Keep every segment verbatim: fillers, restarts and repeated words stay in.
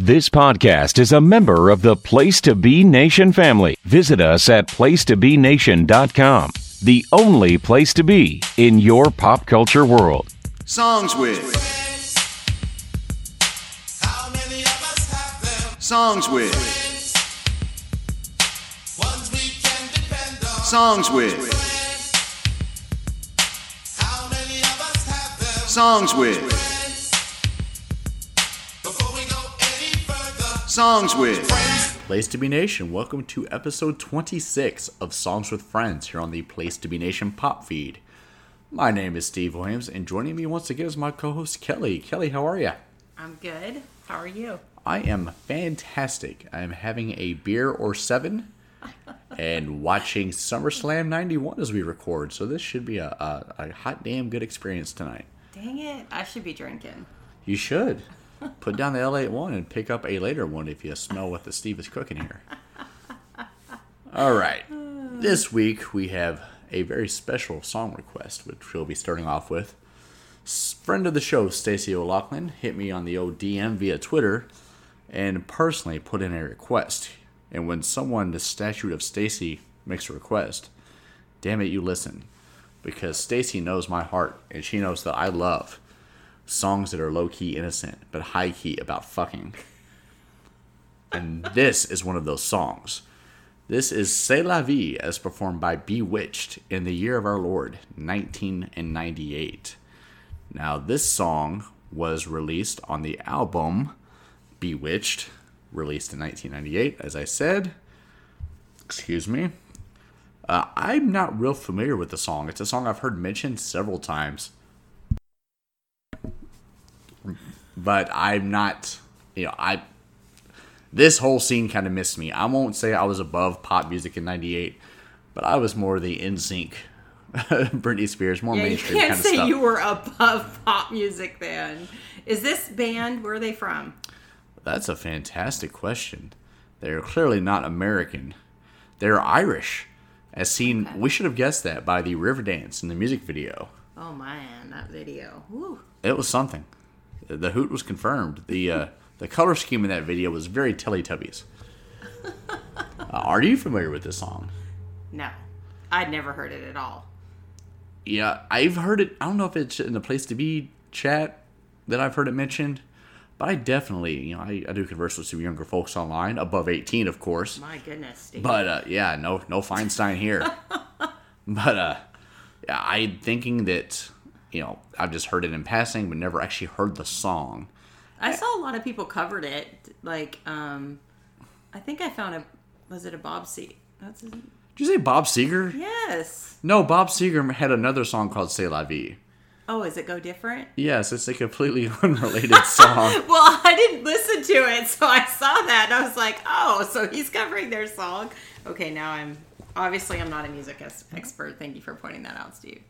This podcast is a member of the Place to Be Nation family. Visit us at place to be nation dot com, the only place to be in your pop culture world. Songs with. Songs with. Songs with. Songs with. Songs with. Place to Be Nation, welcome to episode twenty-six of Songs with Friends here on the Place to Be Nation pop feed. My name is Steve Williams, and joining me once again is my co-host Kelly. Kelly, how are you? I'm good. How are you? I am fantastic. I am having a beer or seven and watching SummerSlam ninety-one as we record, so this should be a, a, a hot damn good experience tonight. Dang it, I should be drinking. You should. Put down the L eight one and pick up a later one if you smell what the Steve is cooking here. All right. This week we have a very special song request, which we'll be starting off with. Friend of the show, Stacey O'Loughlin, hit me on the old D M via Twitter and personally put in a request. And when someone the statute of Stacey makes a request, damn it, you listen. Because Stacey knows my heart, and she knows that I love songs that are low-key innocent, but high-key about fucking. And this is one of those songs. This is C'est La Vie, as performed by Bewitched in the year of our Lord, nineteen ninety-eight. Now, this song was released on the album Bewitched, released in nineteen ninety-eight, as I said. Excuse me. Uh, I'm not real familiar with the song. It's a song I've heard mentioned several times. But I'm not, you know, I, this whole scene kind of missed me. I won't say I was above pop music in ninety-eight, but I was more the N Sync, Britney Spears, more yeah, mainstream kind kind of of stuff. You can't say you were above pop music then. Is this band, where are they from? That's a fantastic question. They're clearly not American. They're Irish. As seen, okay. We should have guessed that by the Riverdance in the music video. Oh man, that video. Woo. It was something. The hoot was confirmed. The uh, the color scheme in that video was very Teletubbies. uh, are you familiar with this song? No. I'd never heard it at all. Yeah, I've heard it. I don't know if it's in the Place to Be chat that I've heard it mentioned. But I definitely, you know, I, I do converse with some younger folks online, above eighteen, of course. My goodness, Steve. But, uh, yeah, no no Feinstein here. But, uh, yeah, I'm thinking that, you know, I've just heard it in passing, but never actually heard the song. I saw a lot of people covered it. Like, um, I think I found a, was it a Bob Seger? That's his name? Did you say Bob Seger? Yes. No, Bob Seger had another song called C'est La Vie. Oh, is it Go Different? Yes, it's a completely unrelated song. Well, I didn't listen to it, so I saw that, and I was like, oh, so he's covering their song. Okay, now I'm, obviously I'm not a music expert. Thank you for pointing that out, Steve.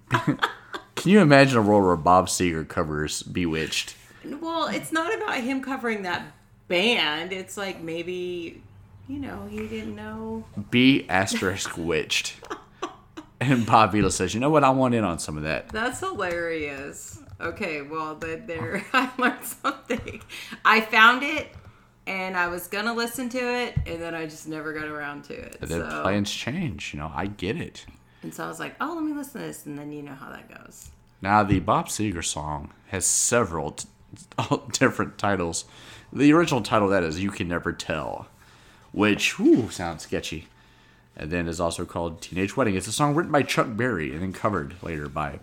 Can you imagine a world where Bob Seger covers Bewitched? Well, it's not about him covering that band. It's like maybe, you know, you didn't know. B asterisk witched. And Bob Vila says, you know what, I want in on some of that. That's hilarious. Okay, well, then there, I learned something. I found it, and I was going to listen to it, and then I just never got around to it. The so. plans change, you know, I get it. And so I was like, oh, let me listen to this, and then you know how that goes. Now, the Bob Seger song has several t- different titles. The original title of that is You Can Never Tell, which, whew, sounds sketchy. And then is also called Teenage Wedding. It's a song written by Chuck Berry and then covered later by,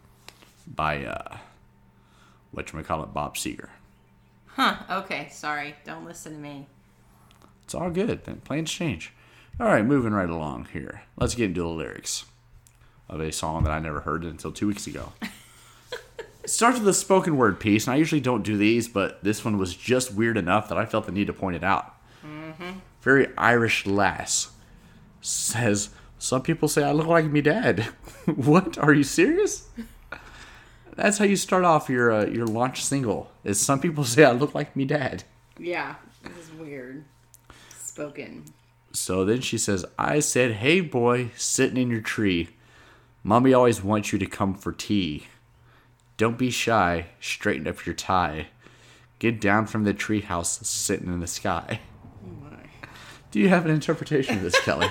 by uh, whatchamacallit, Bob Seger. Huh, okay, sorry. Don't listen to me. It's all good. Plans change. All right, moving right along here. Let's get into the lyrics of a song that I never heard until two weeks ago. It starts with a spoken word piece, and I usually don't do these, but this one was just weird enough that I felt the need to point it out. Mm-hmm. Very Irish lass says, some people say I look like me dad. What? Are you serious? That's how you start off your uh, your launch single, is some people say I look like me dad. Yeah, this is weird. Spoken. So then she says, I said, hey boy, sitting in your tree. Mommy always wants you to come for tea. Don't be shy, straighten up your tie. Get down from the treehouse sitting in the sky. Oh my. Do you have an interpretation of this, Kelly?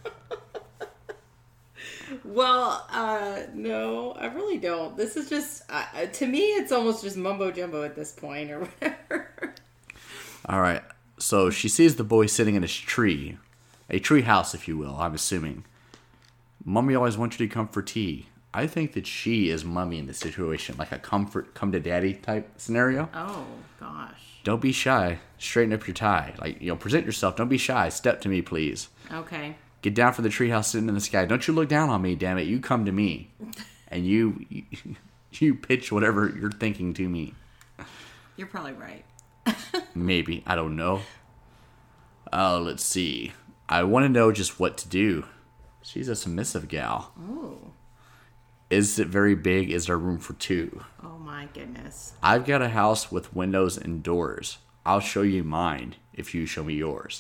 Well, uh, no, I really don't. This is just, uh, to me, it's almost just mumbo jumbo at this point or whatever. All right. So she sees the boy sitting in his tree, a tree house, if you will, I'm assuming. Mummy always wants you to come for tea. I think that she is Mummy in this situation, like a comfort, come to daddy type scenario. Oh, gosh. Don't be shy. Straighten up your tie. Like, you know, present yourself. Don't be shy. Step to me, please. Okay. Get down from the treehouse sitting in the sky. Don't you look down on me, damn it. You come to me. And you, you, you pitch whatever you're thinking to me. You're probably right. Maybe. I don't know. Oh, let's see. I want to know just what to do. She's a submissive gal. Oh. Is it very big? Is there room for two? Oh, my goodness. I've got a house with windows and doors. I'll show you mine if you show me yours.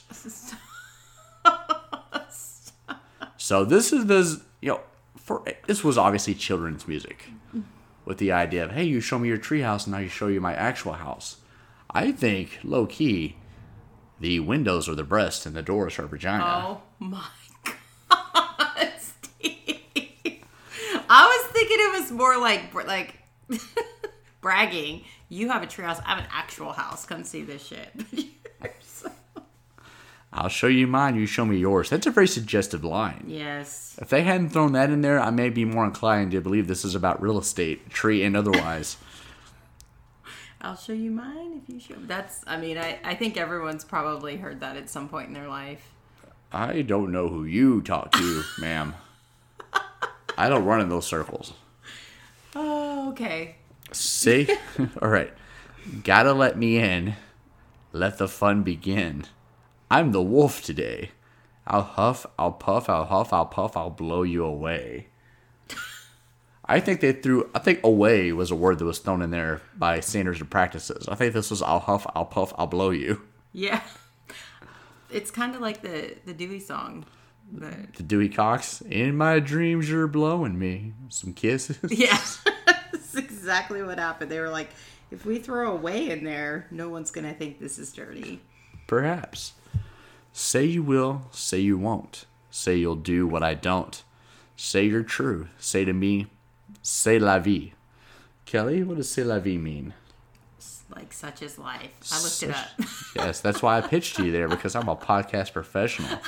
So this is this, you know, for this was obviously children's music, with the idea of, hey, you show me your treehouse and now you show you my actual house. I think low key, the windows are the breast and the doors are vagina. Oh my God, Steve! I was thinking it was more like like bragging. You have a treehouse. I have an actual house. Come see this shit. I'll show you mine, you show me yours. That's a very suggestive line. Yes. If they hadn't thrown that in there, I may be more inclined to believe this is about real estate, tree and otherwise. I'll show you mine if you show. That's, I mean, I, I think everyone's probably heard that at some point in their life. I don't know who you talk to, ma'am. I don't run in those circles. Oh, okay. See? All right. Gotta let me in. Let the fun begin. I'm the wolf today. I'll huff, I'll puff, I'll huff, I'll puff, I'll blow you away. I think they threw, I think away was a word that was thrown in there by standards and practices. I think this was I'll huff, I'll puff, I'll blow you. Yeah. It's kind of like the, the Dewey song. The, The Dewey Cox. In my dreams, you're blowing me. Some kisses. yeah. That's exactly what happened. They were like, if we throw away in there, no one's going to think this is dirty. Perhaps. Say you will, say you won't. Say you'll do what I don't. Say you're true. Say to me, c'est la vie. Kelly, what does c'est la vie mean? Like, such is life. I looked it up. Yes, that's why I pitched you there, because I'm a podcast professional.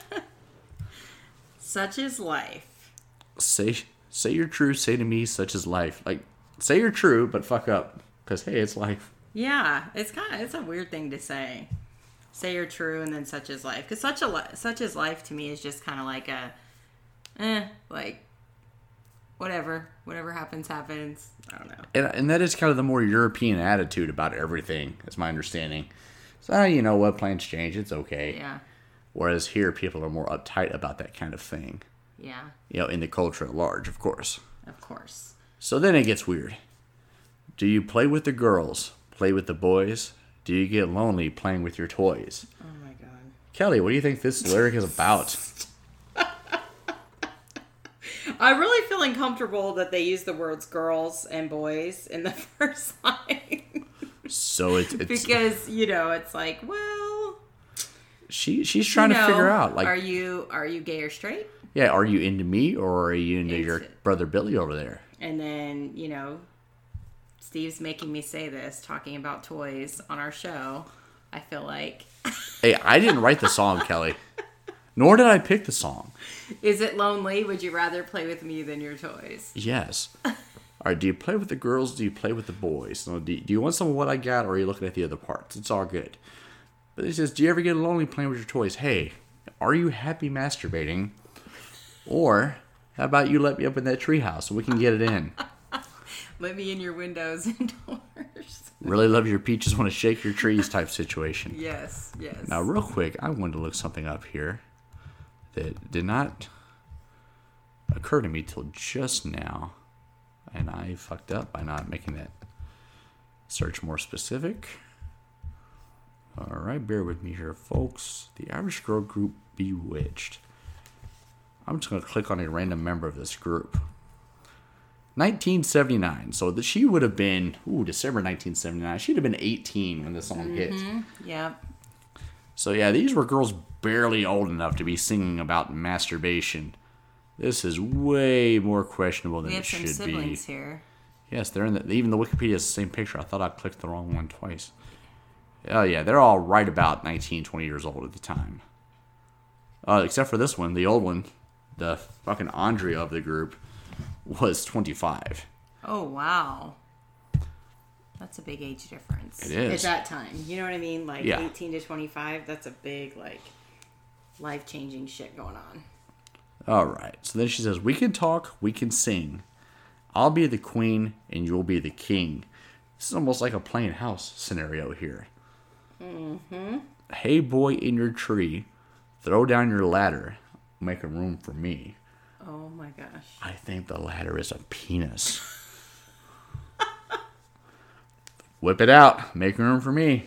Such is life. Say say you're true, say to me, such is life. Like, say you're true, but fuck up. Because, hey, it's life. Yeah, it's kind of, it's a weird thing to say. Say you're true and then such is life. Because such a li- such is life to me is just kind of like a, eh, like, whatever. Whatever happens, happens. I don't know. And, and that is kind of the more European attitude about everything, is my understanding. So, you know what, plans change, it's okay. Yeah. Whereas here, people are more uptight about that kind of thing. Yeah, You know, in the culture at large, of course. of course. So then it gets weird. Do you play with the girls? Play with the boys? Do you get lonely playing with your toys? Oh my God. Kelly, what do you think this lyric is about? I'm really feeling comfortable that they use the words girls and boys in the first line. So it's, it's Because, you know, it's like, well, she she's trying you to know, figure out, like, are you are you gay or straight? yeah, are you into me or are you into It's- your brother Billy over there? And then, you know, Steve's making me say this, talking about toys on our show. I feel like, Hey, I didn't write the song, Kelly. Nor did I pick the song. is it lonely? Would you rather play with me than your toys? Yes. All right, do you play with the girls? Do you play with the boys? So do, do you want some of what I got, or are you looking at the other parts? It's all good. But it says, do you ever get lonely playing with your toys? Hey, are you happy masturbating? Or how about you let me up in that treehouse so we can get it in? Let me in your windows and doors. Really love your peaches, want to shake your trees type situation. Yes, yes. Now, real quick, I wanted to look something up here that did not occur to me till just now. And I fucked up by not making that search more specific. All right, bear with me here, folks. The Irish girl group Bewitched. I'm just going to click on a random member of this group. nineteen seventy-nine. So that she would have been, ooh, December nineteen seventy-nine. She'd have been eighteen when this song hit. Yeah. So yeah, these were girls barely old enough to be singing about masturbation. This is way more questionable than We it have some should be. siblings here. Yes, they're in the, even the Wikipedia is the same picture. I thought I clicked the wrong one twice. Oh yeah, they're all right about nineteen, twenty years old at the time. Uh, except for this one, the old one, the fucking Andrea of the group, was twenty-five. Oh, wow. That's a big age difference. It is. At that time. You know what I mean? Like Yeah. eighteen to twenty-five, that's a big, like, life-changing shit going on. All right. So then she says, we can talk, we can sing. I'll be the queen and you'll be the king. This is almost like a playing house scenario here. Mm-hmm. Hey, boy in your tree, throw down your ladder, make a room for me. Oh, my gosh. I think the ladder is a penis. Whip it out, make room for me.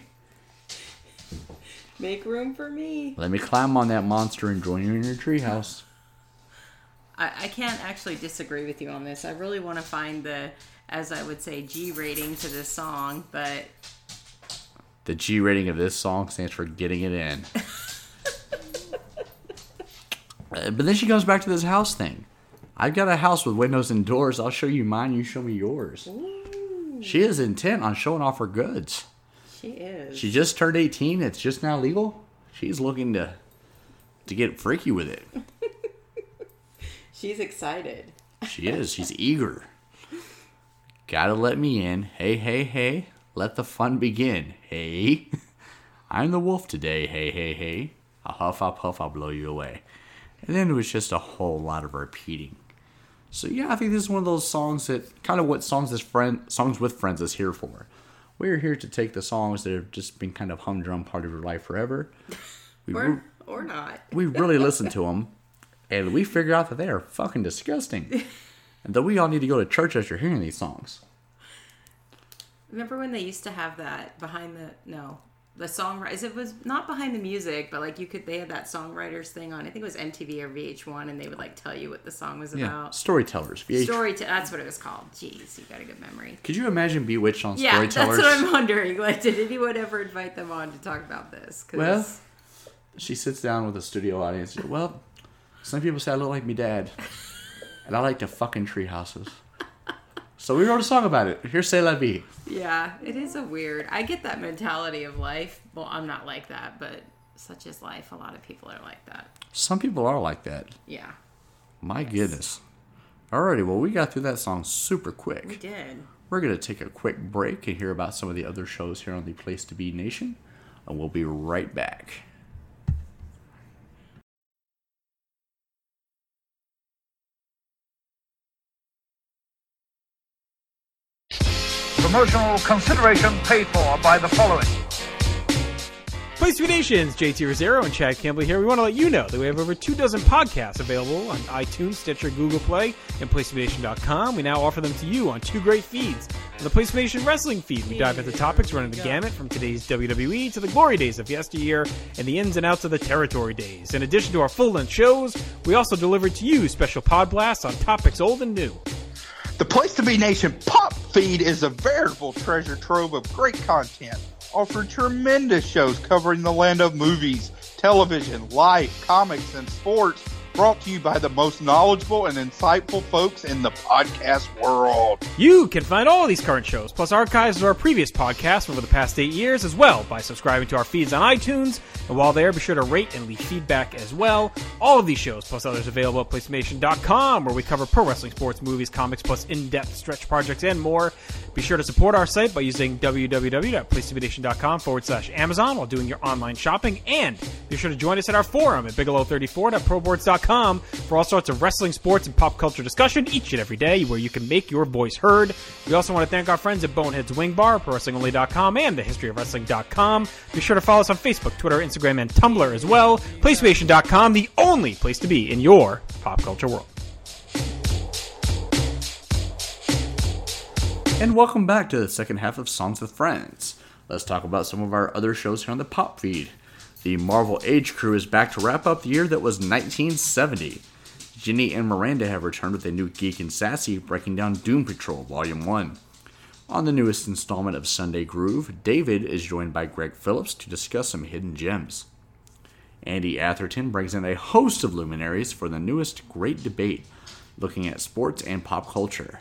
Make room for me. Let me climb on that monster and join you in your treehouse. I, I can't actually disagree with you on this. I really want to find the, as I would say, G rating to this song, but... The G rating of this song stands for getting it in. Uh, but then she comes back to this house thing. I've got a house with windows and doors. I'll show you mine, you show me yours. Ooh, She is intent on showing off her goods. she is. She just turned eighteen. It's just now legal. She's looking to to get freaky with it. She's excited. She is. She's eager. Gotta let me in. Hey, hey, hey. Let the fun begin. Hey. I'm the wolf today. Hey, hey, hey. I'll huff, I'll puff, I'll blow you away. And then it was just a whole lot of repeating. So yeah, I think this is one of those songs that kind of what songs this friend songs with friends is here for. We're here to take the songs that have just been kind of humdrum part of your life forever. We, Or, or not. we really listen to them, and we figure out that they are fucking disgusting. And that we all need to go to church after hearing these songs. Remember when they used to have that behind the... No. The songwriters, it was not behind the music, but like you could, they had that songwriters thing on. I think it was M T V or V H one, and they would like tell you what the song was Yeah, about. storytellers. V H- Story, t- that's what it was called. Jeez, you got a good memory. Could you imagine Bewitched on Yeah, storytellers? that's what I'm wondering. Like, did anyone ever invite them on to talk about this? 'Cause Well, she sits down with a studio audience. Well, some people say I look like me dad, and I like to fuck in tree houses. So we wrote a song about it. Here's C'est La Vie. yeah, it is a weird. I get that mentality of life. Well, I'm not like that, but such is life. A lot of people are like that. Some people are like that. Yeah, My goodness. Alrighty, well, we got through that song super we quick. did. We're going to take a quick break and hear about some of the other shows here on the Place to Be Nation, and we'll be right back. Promotional consideration paid for by the following. Place to Be Nations, J T Rosero and Chad Campbell here. We want to let you know that we have over two dozen podcasts available on iTunes, Stitcher, Google Play, and place to be nation dot com. We now offer them to you on two great feeds. On the Place to Be Nation Wrestling feed, we dive into topics running the gamut from today's W W E to the glory days of yesteryear and the ins and outs of the territory days. In addition to our full-length shows, we also deliver to you special pod blasts on topics old and new. The Place to Be Nation Pop Feed is a veritable treasure trove of great content, offering tremendous shows covering the land of movies, television, life, comics, and sports, brought to you by the most knowledgeable and insightful folks in the podcast world. You can find all of these current shows, plus archives of our previous podcasts from over the past eight years as well by subscribing to our feeds on iTunes. And while there, be sure to rate and leave feedback as well. All of these shows, plus others available at place to be nation dot com, where we cover pro wrestling, sports, movies, comics, plus in-depth stretch projects and more. Be sure to support our site by using w w w dot place to be nation dot com forward slash Amazon while doing your online shopping. And be sure to join us at our forum at bigelow thirty-four dot pro boards dot com for all sorts of wrestling, sports, and pop culture discussion each and every day where you can make your voice heard. We also want to thank our friends at Boneheads Wing Bar, pro wrestling only dot com, and the history of wrestling dot com. Be sure to follow us on Facebook, Twitter, Instagram, and Tumblr as well. place to be nation dot com, the only place to be in your pop culture world. And welcome back to the second half of Songs with Friends. Let's talk about some of our other shows here on the Pop Feed. The Marvel Age Crew is back to wrap up the year that was nineteen seventy. Ginny and Miranda have returned with a new Geek and Sassy breaking down Doom Patrol Volume one. On the newest installment of Sunday Groove, David is joined by Greg Phillips to discuss some hidden gems. Andy Atherton brings in a host of luminaries for the newest Great Debate, looking at sports and pop culture.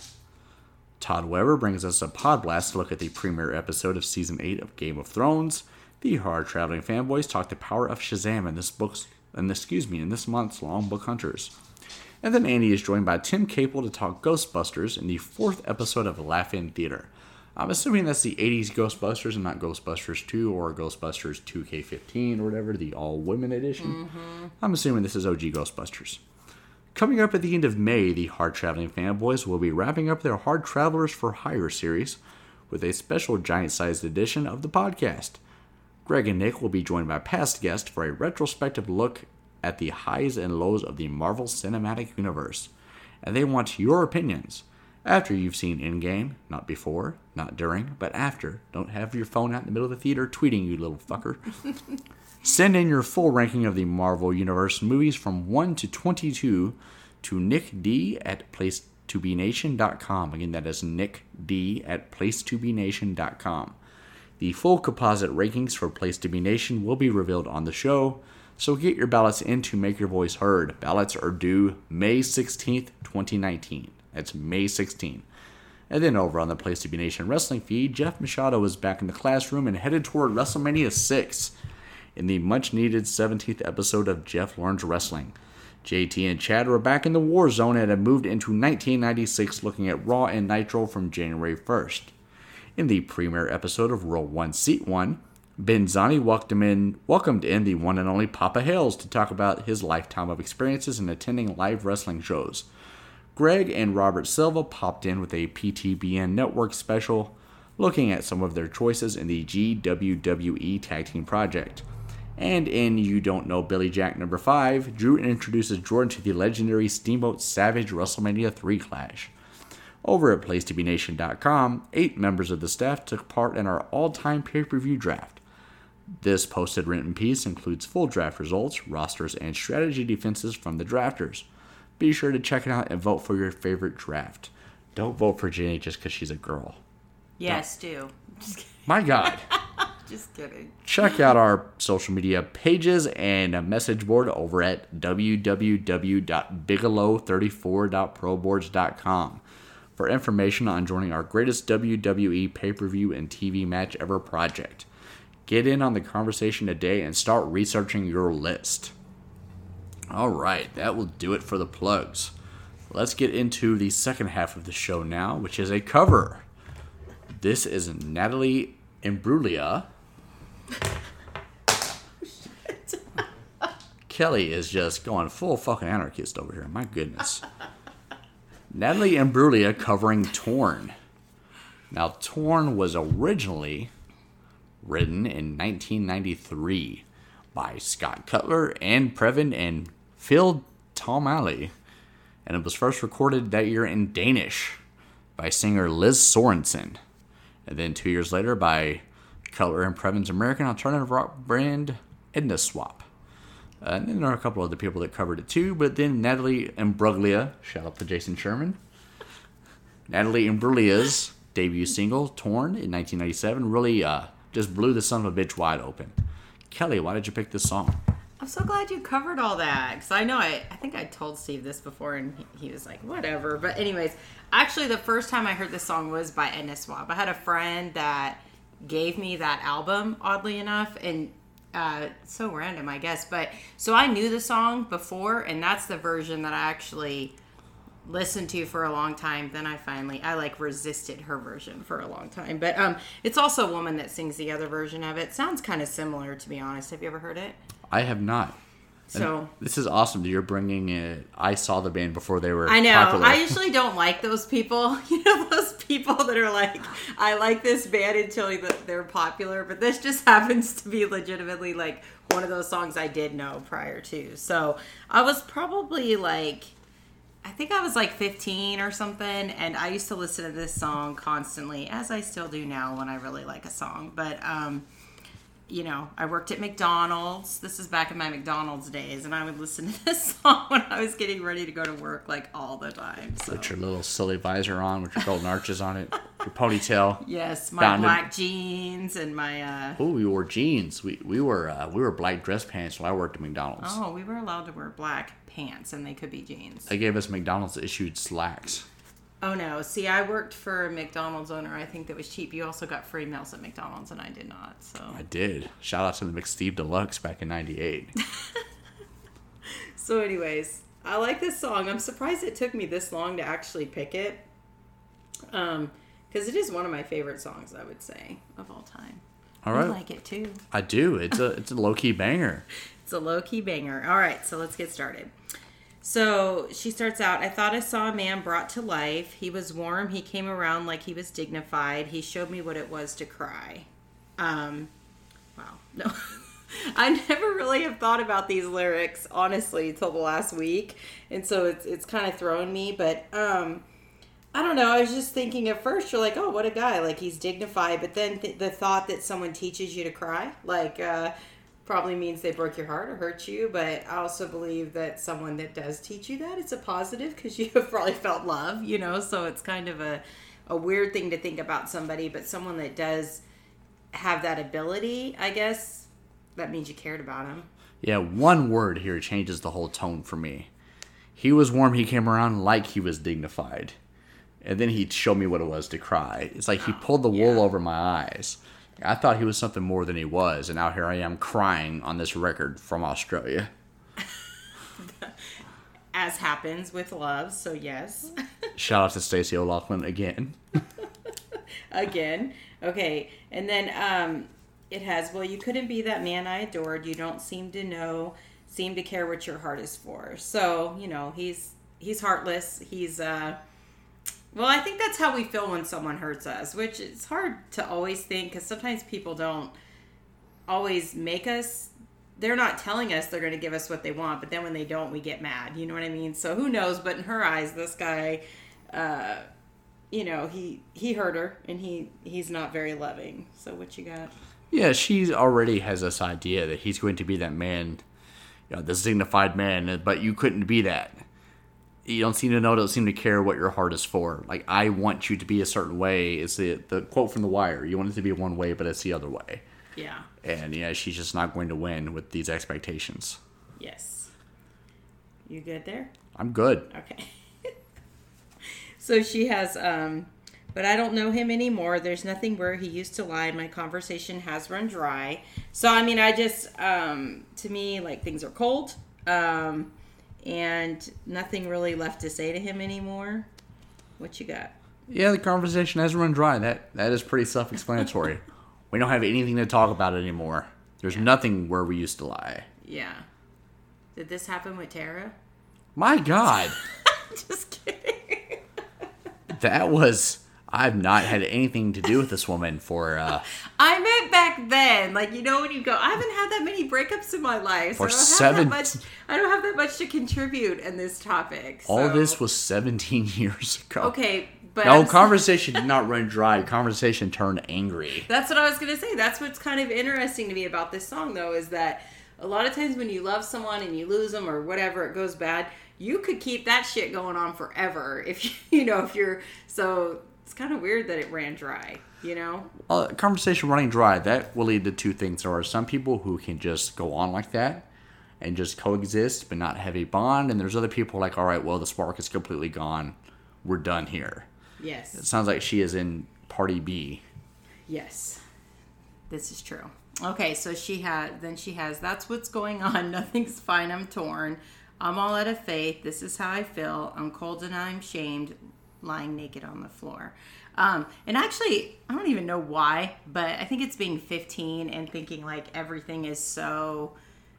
Todd Weber brings us a pod blast to look at the premiere episode of Season eight of Game of Thrones. The Hard Traveling Fanboys talk the power of Shazam in this book's, in this, excuse me, in this month's Long Book Hunters. And then Andy is joined by Tim Capel to talk Ghostbusters in the fourth episode of Laugh-In Theater. I'm assuming that's the eighties Ghostbusters and not Ghostbusters two or Ghostbusters two K fifteen or whatever, the all-women edition. Mm-hmm. I'm assuming this is O G Ghostbusters. Coming up at the end of May, the Hard Traveling Fanboys will be wrapping up their Hard Travelers for Hire series with a special giant-sized edition of the podcast. Greg and Nick will be joined by past guests for a retrospective look at the highs and lows of the Marvel Cinematic Universe. And they want your opinions. After you've seen Endgame, not before, not during, but after. Don't have your phone out in the middle of the theater tweeting, you little fucker. Send in your full ranking of the Marvel Universe movies from one to twenty-two to Nick D at place to be nation dot com. Again, that is Nick D at place to be nation dot com. The full composite rankings for Place to Be Nation will be revealed on the show, so get your ballots in to make your voice heard. Ballots are due May sixteenth, twenty nineteen. That's May sixteenth. And then over on the Place to Be Nation wrestling feed, Jeff Machado is back in the classroom and headed toward WrestleMania six in the much-needed seventeenth episode of Jeff Learns Wrestling. J T and Chad are back in the war zone and have moved into nineteen ninety-six, looking at Raw and Nitro from January first. In the premiere episode of Row one, Seat one, Ben Zani welcomed in, welcomed in the one and only Papa Hales to talk about his lifetime of experiences in attending live wrestling shows. Greg and Robert Silva popped in with a P T B N Network special, looking at some of their choices in the G W W E Tag Team Project. And in You Don't Know Billy Jack number five, Drew introduces Jordan to the legendary Steamboat Savage WrestleMania three Clash. Over at place to be nation dot com, eight members of the staff took part in our all-time pay-per-view draft. This posted written piece includes full draft results, rosters, and strategy defenses from the drafters. Be sure to check it out and vote for your favorite draft. Don't vote for Jenny just because she's a girl. Yes, do. Just kidding. My God. Just kidding. Check out our social media pages and a message board over at w w w dot bigelow thirty-four dot pro boards dot com for information on joining our greatest W W E pay-per-view and T V match ever project. Get in on the conversation today and start researching your list. All right, that will do it for the plugs. Let's get into the second half of the show now, which is a cover. This is Natalie Imbruglia. Kelly is just going full fucking anarchist over here. My goodness. Natalie Imbruglia covering Torn. Now, Torn was originally written in nineteen ninety-three by Scott Cutler, Ann Previn, and Phil Tomali, and it was first recorded that year in Danish by singer Liz Sorensen, and then two years later by Cutler and Previn's American alternative rock brand Edna Swap. Uh, and then there are a couple other people that covered it too, but then Natalie Imbruglia, shout out to Jason Sherman, Natalie Imbruglia's debut single, Torn, in nineteen ninety-seven, really uh, just blew the son of a bitch wide open. Kelly, why did you pick this song? I'm so glad you covered all that, because I know I, I think I told Steve this before, and he, he was like, whatever. But anyways, actually the first time I heard this song was by Edna Swap. I had a friend that gave me that album, oddly enough, and uh, so random, I guess. But so I knew the song before, and that's the version that I actually listened to for a long time. Then I finally, I like resisted her version for a long time. But um, it's also a woman that sings the other version of it. Sounds kind of similar, to be honest. Have you ever heard it? I have not. So and this is awesome that you're bringing it. I saw the band before they were I know. popular. I usually don't like those people. You know, those people that are like, I like this band until they're popular. But this just happens to be legitimately like one of those songs I did know prior to. So I was probably like, I think I was like fifteen or something. And I used to listen to this song constantly, as I still do now when I really like a song. But, um... you know, I worked at McDonald's. This is back in my McDonald's days, and I would listen to this song when I was getting ready to go to work, like, all the time. So. Put your little silly visor on with your golden arches on it, your ponytail. Yes, my Found black it. jeans and my. Uh, Oh, we wore jeans. We we were uh, we were black dress pants when I worked at McDonald's. oh, we were allowed to wear black pants, and they could be jeans. They gave us McDonald's issued slacks. Oh no! See, I worked for a McDonald's owner. I think that was cheap. You also got free meals at McDonald's, and I did not. So I did. Shout out to the McSteve Deluxe back in ninety-eight. So, anyways, I like this song. I'm surprised it took me this long to actually pick it, um, because it is one of my favorite songs. I would say of all time. All I right, like it too. I do. It's a it's a low key banger. It's a low key banger. All right, so let's get started. So she starts out, I thought I saw a man brought to life. He was warm. He came around like he was dignified. He showed me what it was to cry. Um, wow. No. I never really have thought about these lyrics, honestly, till the last week. And so it's it's kind of thrown me. But um, I don't know. I was just thinking at first, you're like, oh, what a guy. Like, he's dignified. But then th- the thought that someone teaches you to cry, like... Uh, probably means they broke your heart or hurt you, but I also believe that someone that does teach you that, it's a positive because you have probably felt love, you know, so it's kind of a, a weird thing to think about somebody, but someone that does have that ability, I guess, that means you cared about them. Yeah, one word here changes the whole tone for me. He was warm, he came around like he was dignified. And then he showed me what it was to cry. It's like he pulled the wool yeah. over my eyes. I thought he was something more than he was, and now here I am crying on this record from Australia. As happens with love, so yes. Shout out to Stacey O'Loughlin again. Again. Okay, and then um, it has, well, you couldn't be that man I adored. You don't seem to know, seem to care what your heart is for. So, you know, he's he's heartless. He's... uh Well, I think that's how we feel when someone hurts us, which it's hard to always think because sometimes people don't always make us, they're not telling us they're going to give us what they want, but then when they don't, we get mad. You know what I mean? So who knows? But in her eyes, this guy, uh, you know, he, he hurt her and he, he's not very loving. So what you got? Yeah, she already has this idea that he's going to be that man, you know, this dignified man, but you couldn't be that. You don't seem to know, don't seem to care what your heart is for. Like, I want you to be a certain way. It's the, the quote from The Wire. You want it to be one way, but it's the other way. Yeah. And, yeah, she's just not going to win with these expectations. Yes. You good there? I'm good. Okay. So she has, um, but I don't know him anymore. There's nothing where he used to lie. My conversation has run dry. So, I mean, I just, um, to me, like, things are cold. Um... And nothing really left to say to him anymore. What you got? Yeah, the conversation has run dry. That That is pretty self-explanatory. We don't have anything to talk about anymore. There's Yeah. nothing where we used to lie. Yeah. Did this happen with Tara? My God. Just kidding. That was... I've not had anything to do with this woman for... Uh, I meant back then. Like, you know, when you go, I haven't had that many breakups in my life. So For I don't have seven- that much, I don't have that much to contribute in this topic. So. all this was seventeen years ago. Okay, but... No, I'm- conversation did not run dry. Conversation turned angry. That's what I was going to say. That's what's kind of interesting to me about this song, though, is that a lot of times when you love someone and you lose them or whatever, it goes bad, you could keep that shit going on forever. If you, you know, if you're... So it's kind of weird that it ran dry, you know? Uh, conversation running dry, that will lead to two things. There are some people who can just go on like that and just coexist but not have a bond. And there's other people like, all right, well, the spark is completely gone. We're done here. Yes. It sounds like she is in party B. Yes. This is true. Okay, so she had, then she has, that's what's going on. Nothing's fine. I'm torn. I'm all out of faith. This is how I feel. I'm cold and I'm shamed, lying naked on the floor. Um, and actually, I don't even know why, but I think it's being fifteen and thinking like everything is so,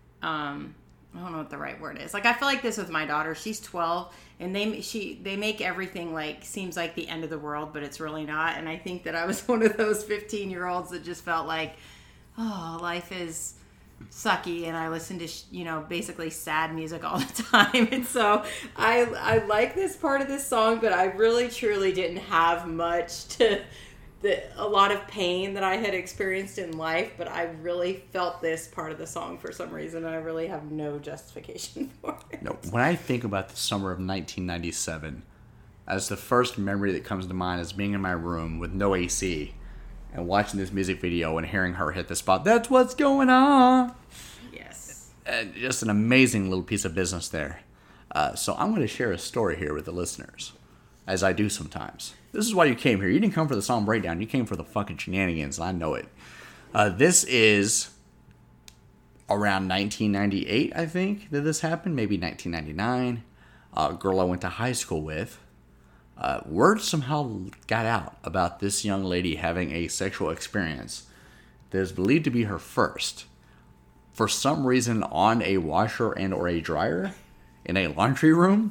um, I don't know what the right word is. Like, I feel like this with my daughter. She's twelve, and they she they make everything like seems like the end of the world, but it's really not. And I think that I was one of those fifteen-year-olds that just felt like, oh, life is sucky, and I listen to, you know, basically sad music all the time. And so I I like this part of this song, but I really truly didn't have much to the, a lot of pain that I had experienced in life, but I really felt this part of the song for some reason, and I really have no justification for it. No, when I think about the summer of nineteen ninety-seven, as the first memory that comes to mind is being in my room with no A C and watching this music video and hearing her hit the spot. That's what's going on. Yes. And just an amazing little piece of business there. Uh, so I'm going to share a story here with the listeners, as I do sometimes. This is why you came here. You didn't come for the song breakdown. You came for the fucking shenanigans, and I know it. Uh, this is around nineteen ninety-eight, I think, that this happened. Maybe nineteen ninety-nine. Uh, a girl I went to high school with. Uh, word somehow got out about this young lady having a sexual experience that is believed to be her first. For some reason, on a washer and or a dryer in a laundry room.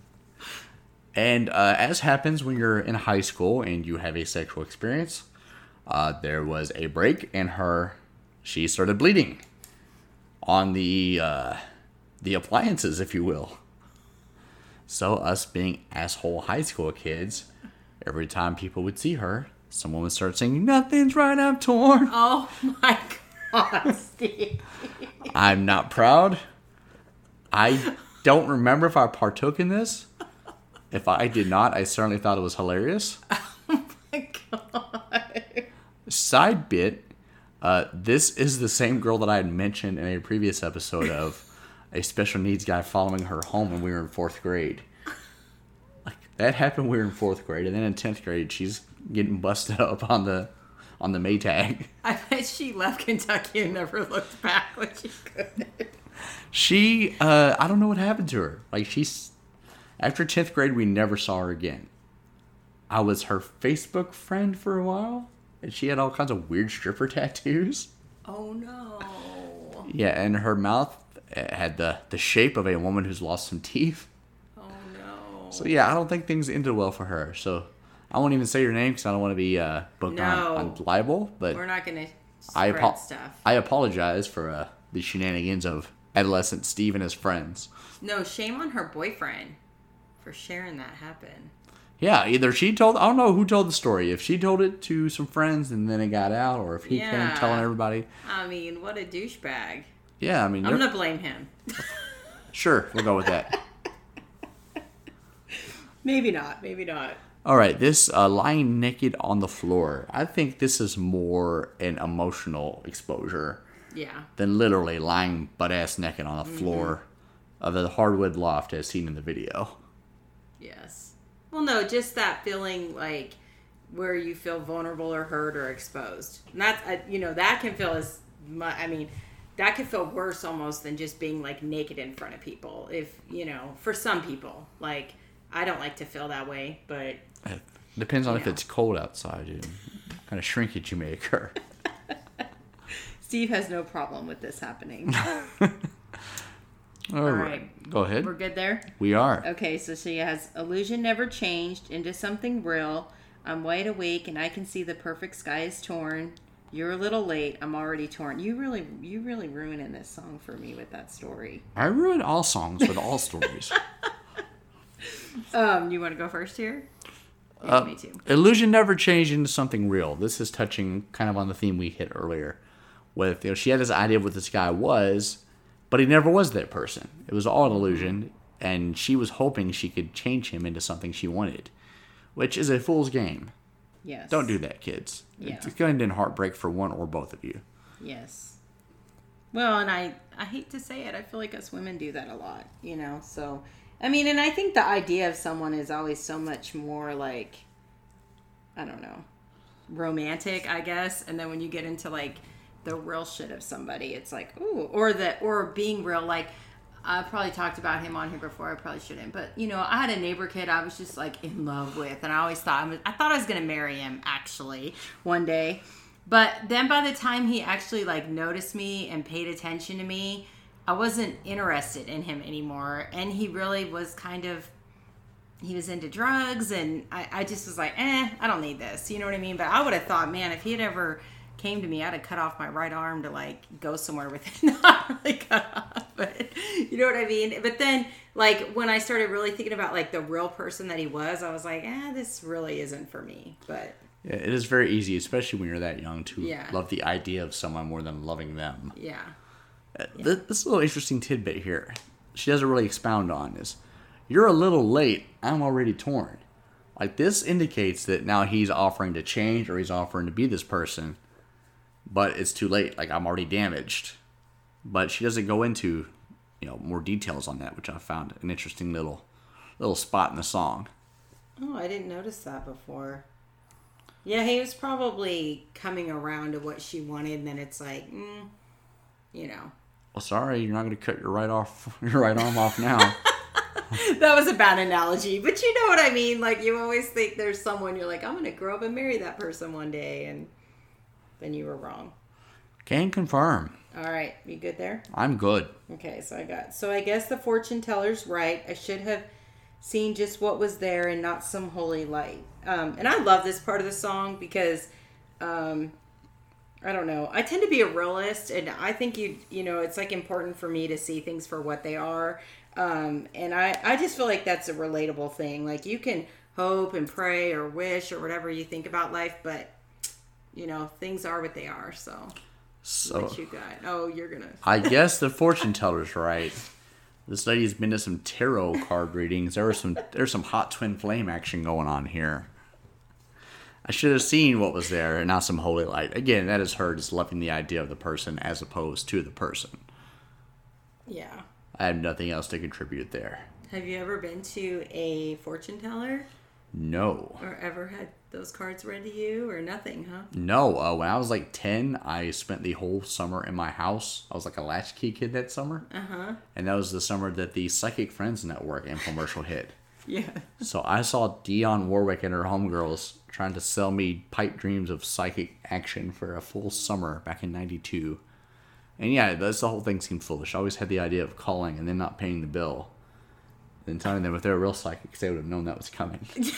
And uh, as happens when you're in high school and you have a sexual experience, uh, there was a break and her, she started bleeding on the uh, the appliances, if you will. So us being asshole high school kids, every time people would see her, someone would start singing, "Nothing's right, I'm torn." Oh my God, Steve. I'm not proud. I don't remember if I partook in this. If I did not, I certainly thought it was hilarious. Oh my God. Side bit, uh, this is the same girl that I had mentioned in a previous episode of a special needs guy following her home when we were in fourth grade. Like, that happened when we were in fourth grade, and then in tenth grade, she's getting busted up on the on the Maytag. I bet she left Kentucky and never looked back when she could. She, uh, I don't know what happened to her. Like, she's, after tenth grade, we never saw her again. I was her Facebook friend for a while, and she had all kinds of weird stripper tattoos. Oh no. Yeah, and her mouth had the, the shape of a woman who's lost some teeth. Oh no. So yeah, I don't think things ended well for her. So I won't even say her name because I don't want to be uh, booked No. on, on libel. But We're not going to I, spread apo- stuff. I apologize for uh, the shenanigans of adolescent Steve and his friends. No, shame on her boyfriend for sharing that happen. Yeah, either she told, I don't know who told the story. If she told it to some friends and then it got out, or if he Yeah. came telling everybody. I mean, what a douchebag. Yeah, I mean, I'm you're- going to blame him. sure, we'll go with that. Maybe not. Maybe not. All right, this uh, lying naked on the floor. I think this is more an emotional exposure Yeah. than literally lying butt-ass naked on the floor of the hardwood loft as seen in the video. Yes. Well, no, just that feeling like where you feel vulnerable or hurt or exposed. And that's, uh, you know, that can feel as much, I mean, that can feel worse almost than just being like naked in front of people. If, you know, for some people, like, I don't like to feel that way, but It depends on if Yeah. it's cold outside and what kind of shrinkage you may occur. Steve has no problem with this happening. All right. right. Go ahead. We're good there? We are. Okay, so she has illusion never changed into something real. I'm wide awake and I can see the perfect sky is torn. You're a little late. I'm already torn. You really, you really ruining this song for me with that story. I ruin all songs with all stories. Um, you want to go first here? Yeah, Uh, me too. Illusion never changed into something real. This is touching kind of on the theme we hit earlier. With, you know, she had this idea of what this guy was, but he never was that person. It was all an illusion, and she was hoping she could change him into something she wanted, which is a fool's game. Yes. Don't do that, kids. Yeah. It's going to end in heartbreak for one or both of you. Yes. Well, and I, I hate to say it, I feel like us women do that a lot, you know, so, I mean, and I think the idea of someone is always so much more like, I don't know, romantic, I guess, and then when you get into, like, the real shit of somebody, it's like, ooh, or the, or being real, like, I probably talked about him on here before, I probably shouldn't, but, you know, I had a neighbor kid I was just, like, in love with, and I always thought, I, was, I thought I was going to marry him, actually, one day. But then by the time he actually, like, noticed me and paid attention to me, I wasn't interested in him anymore. And he really was kind of, he was into drugs. And I, I just was like, eh, I don't need this. You know what I mean? But I would have thought, man, if he had ever came to me, I'd have cut off my right arm to, like, go somewhere with it. Not really cut off, but you know what I mean? But then, like, when I started really thinking about, like, the real person that he was, I was like, eh, this really isn't for me. But Yeah, it is very easy, especially when you're that young, to Yeah. love the idea of someone more than loving them. Yeah. Uh, th- This little interesting tidbit here, she doesn't really expound on is, you're a little late, I'm already torn. Like, this indicates that now he's offering to change or he's offering to be this person, but it's too late. Like, I'm already damaged. But she doesn't go into, you know, more details on that, which I found an interesting little little spot in the song. Oh, I didn't notice that before. Yeah, he was probably coming around to what she wanted, and then it's like, mm, you know. Well, sorry, you're not going to cut your right off your right arm off now. That was a bad analogy, but you know what I mean. Like, you always think there's someone you're like, I'm going to grow up and marry that person one day, and then you were wrong. Can confirm. All right, you good there? I'm good. Okay, so I got, so I guess the fortune teller's right. I should have seen just what was there and not some holy light. Um, and I love this part of the song because, um, I don't know. I tend to be a realist, and I think you, you know, it's like important for me to see things for what they are. Um, and I, I just feel like that's a relatable thing. Like, you can hope and pray or wish or whatever you think about life, but you know, things are what they are. So, So what you got? Oh, you're gonna. I guess the fortune teller's right. This lady's been to some tarot card readings. There was some there's some hot twin flame action going on here. I should have seen what was there and not some holy light. Again, that is her just loving the idea of the person as opposed to the person. Yeah. I have nothing else to contribute there. Have you ever been to a fortune teller No. or ever had those cards read to you or nothing, huh? No. Uh, when I was like ten, I spent the whole summer in my house. I was like a latchkey kid that summer. Uh-huh. And that was the summer that the Psychic Friends Network infomercial hit. Yeah. So I saw Dionne Warwick and her homegirls trying to sell me pipe dreams of psychic action for a full summer back in ninety-two. And yeah, that's the whole thing seemed foolish. I always had the idea of calling and then not paying the bill. Then telling them if they were real psychics, they would have known that was coming.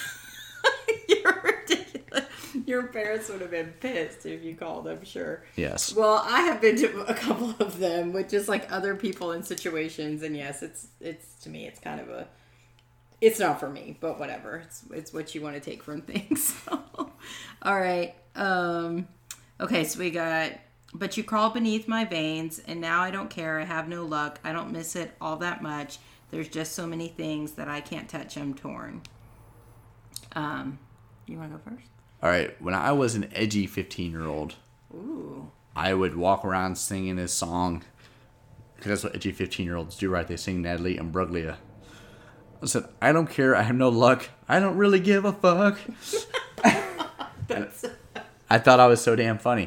You're ridiculous. Your parents would have been pissed if you called, I'm sure. Yes. Well, I have been to a couple of them with just like other people in situations, and yes, it's it's to me, it's kind of a, it's not for me, but whatever. It's it's what you want to take from things. So. All right. Um, okay, so we got, but you crawl beneath my veins, and now I don't care. I have no luck. I don't miss it all that much. There's just so many things that I can't touch. I'm torn. Um, you want to go first? All right. When I was an edgy fifteen-year-old, Ooh. I would walk around singing this song. Because that's what edgy fifteen-year-olds do, right? They sing Natalie Imbruglia. I said, I don't care. I have no luck. I don't really give a fuck. That's... I thought I was so damn funny.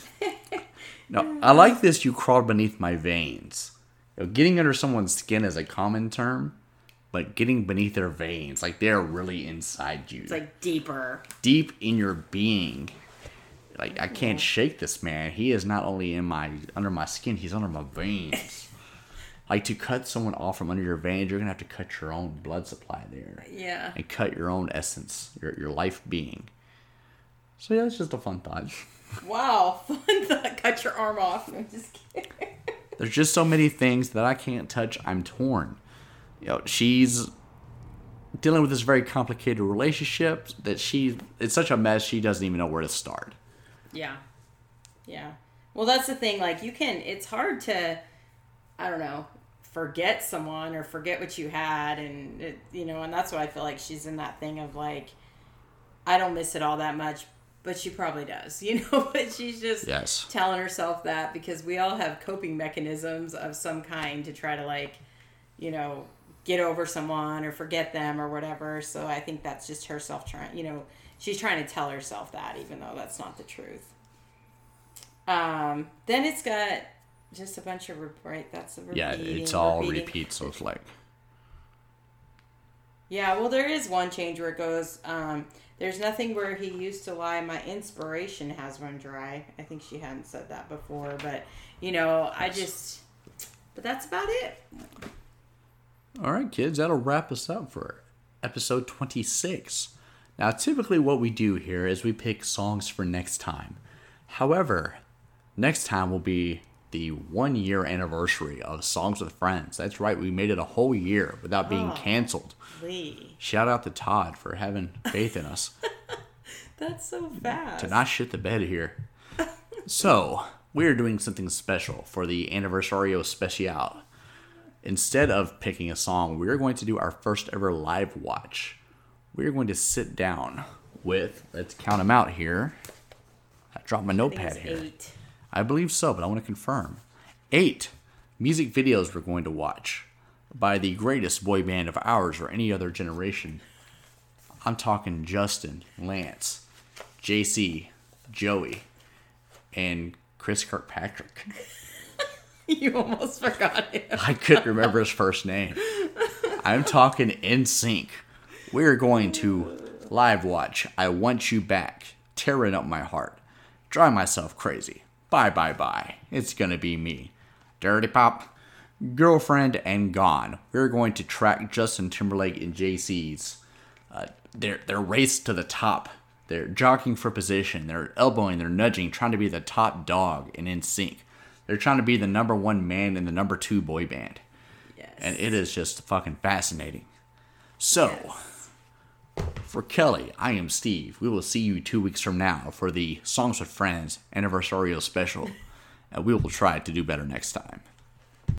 No, I like this. You crawled beneath my veins. You know, getting under someone's skin is a common term, but getting beneath their veins, like they're really inside you. It's like deeper. Deep in your being. Like, I can't shake this man. He is not only in my under my skin, he's under my veins. Like, to cut someone off from under your veins, you're going to have to cut your own blood supply there. Yeah. And cut your own essence, your your life being. So, yeah, it's just a fun thought. Wow. Fun thought. Cut your arm off. I'm just kidding. There's just so many things that I can't touch. I'm torn. You know, she's dealing with this very complicated relationship that she, it's such a mess, she doesn't even know where to start. Yeah. Yeah. Well, that's the thing. Like, you can, it's hard to, I don't know, forget someone or forget what you had. And, it, you know, and that's what I feel like she's in that thing of like, I don't miss it all that much, but she probably does, you know, but she's just Yes. telling herself that because we all have coping mechanisms of some kind to try to like, you know, get over someone or forget them or whatever. So I think that's just herself trying, you know, she's trying to tell herself that, even though that's not the truth. Um, then it's got just a bunch of, right, that's the repeating. Yeah, it's all repeating. repeat, so it's like... Yeah, well, there is one change where it goes, um, there's nothing where he used to lie, my inspiration has run dry. I think she hadn't said that before, but, you know, I just, but that's about it. All right, kids, that'll wrap us up for episode twenty-six. Now, typically what we do here is we pick songs for next time. However, next time will be the one-year anniversary of Songs with Friends. That's right, we made it a whole year without being Oh. canceled. Lee. Shout out to Todd for having faith in us. That's so fast. To not shit the bed here. So, we are doing something special for the Anniversario Special. Instead of picking a song, we are going to do our first ever live watch. We are going to sit down with, let's count them out here. I dropped my notepad here. Eight. I believe so, but I want to confirm. Eight music videos we're going to watch by the greatest boy band of ours or any other generation. I'm talking Justin, Lance, J C, Joey, and Chris Kirkpatrick. You almost forgot him. I couldn't remember his first name. I'm talking N Sync. We're going to live watch I Want You Back, Tearing Up My Heart, Drive Myself Crazy, Bye Bye Bye, It's Gonna Be Me, Dirty Pop, Girlfriend, and Gone. We're going to track Justin Timberlake and J C's uh, their, their race to the top. They're jockeying for position. They're elbowing, they're nudging, trying to be the top dog in N Sync. They're trying to be the number one man in the number two boy band. Yes. And it is just fucking fascinating. So, yes. For Kelly, I am Steve. We will see you two weeks from now for the Songs with Friends Anniversario Special. And we will try to do better next time.